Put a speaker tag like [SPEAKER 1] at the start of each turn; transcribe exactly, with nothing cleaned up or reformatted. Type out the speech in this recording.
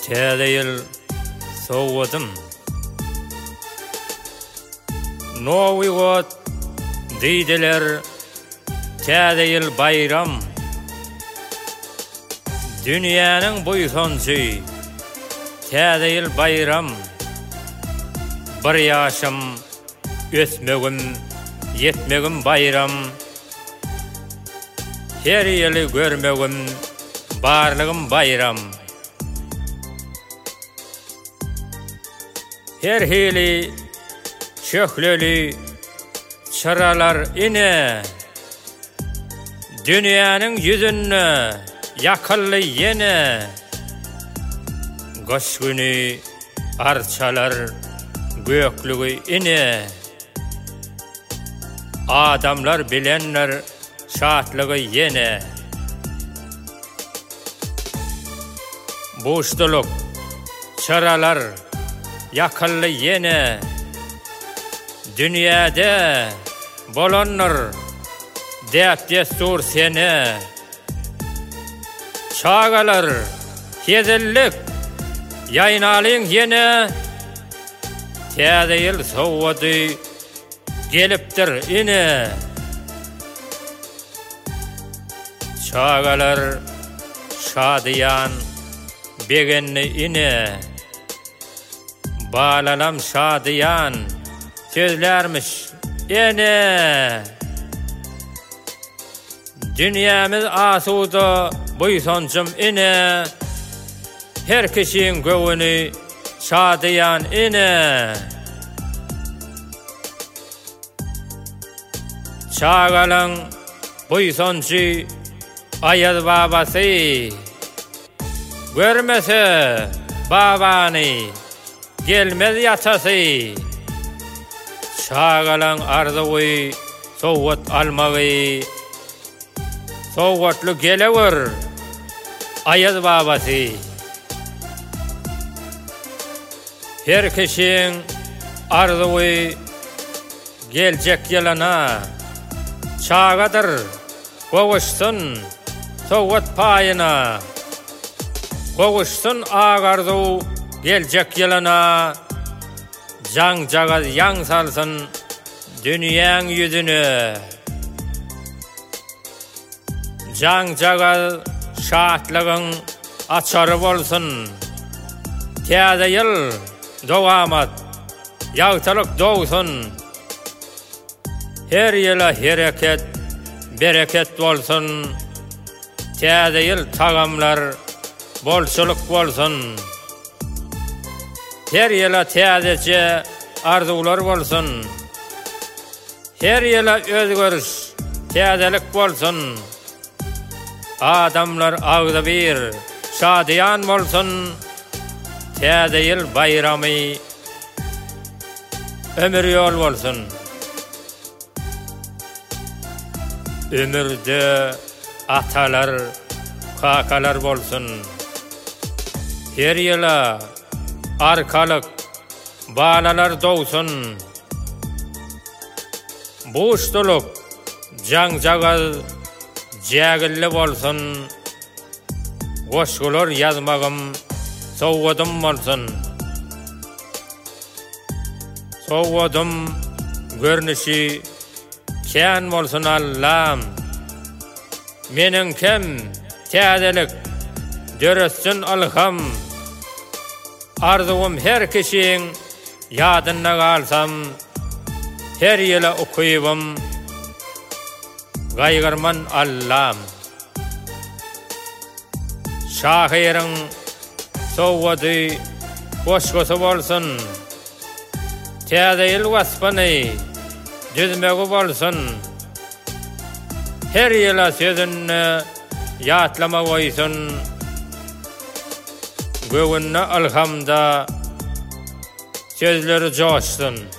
[SPEAKER 1] Täze ýyl sowudym. Nowy got diýdiler, täze ýyl bayram. Dünýäniň buýsonçy, täze ýyl bayram. Bir ýaşym, ösmegim, yetmegim bayram. Her ýyly görmegim, barlygym bayram. Her hili çökleli çıralar ine, dünýäniň ýüzüne ýakylly ýene. Goş güni arçalar göklügi ine, adamlar bilenler şatlygy ýene. Boşduluk çıralar ýakylly ýene, dünýäde bolanlar däp destur sene. Çagalar hezellik ýaynalyň ýene, täze ýyl sowudy gelipdir ine. Çagalar şadyýan begenni ine, balalam şadyýan sözlermiş ene. Dünýämiz asuda buýsonçym ine, her kişiň göwüni şadyýan ine. Çagalaň buýsonçy Aýaz babasy, görmese babany gelmez ýatasy. Çagalaň arzuwy sowut almagy, sowutly gelewer Aýaz babasy. Her kişiň arzuwy geljek ýylana, çagadyr gowuşsun sowut paýyna. Gowuşsun agarzu geljek ýylana, jaň jagaz ýaň salsyn dünýäň ýüzüne. Jaň jagaz şatlygyň açary bolsun, täze ýyl dowamat ýagtylyk dowsun. Her ýyla hereket bereket bolsun, täze ýyl tagamlar bolçuluk bolsun. Her ýyla täzece arzular bolsun, her ýyla özgörüş, täzelik bolsun. Adamlar agda bir şadyýan bolsun, täze ýyl bayramy ömür ýol bolsun. Ömürde atalar, kakalar bolsun, her ýyla arkalyk balalar dowsun. Boşduluk jaň jagaz jägilli bolsun, goşgular ýazmagym sowudym bolsun. Sowudym görnüşi kän bolsun Allah'ım, meniň kem täzelik döretssin alham. Arzuwym her kişiň ýadyna galsam, her ýyla okuýbym gaýgyrman Allah'ım. Şahyryň sowudy goşgusy bolsun, täze ýyl waspany düzmegi bolsun. Her ýyla sözünni ýatlama goýsun, göwünne alhamda sözleri joşsun.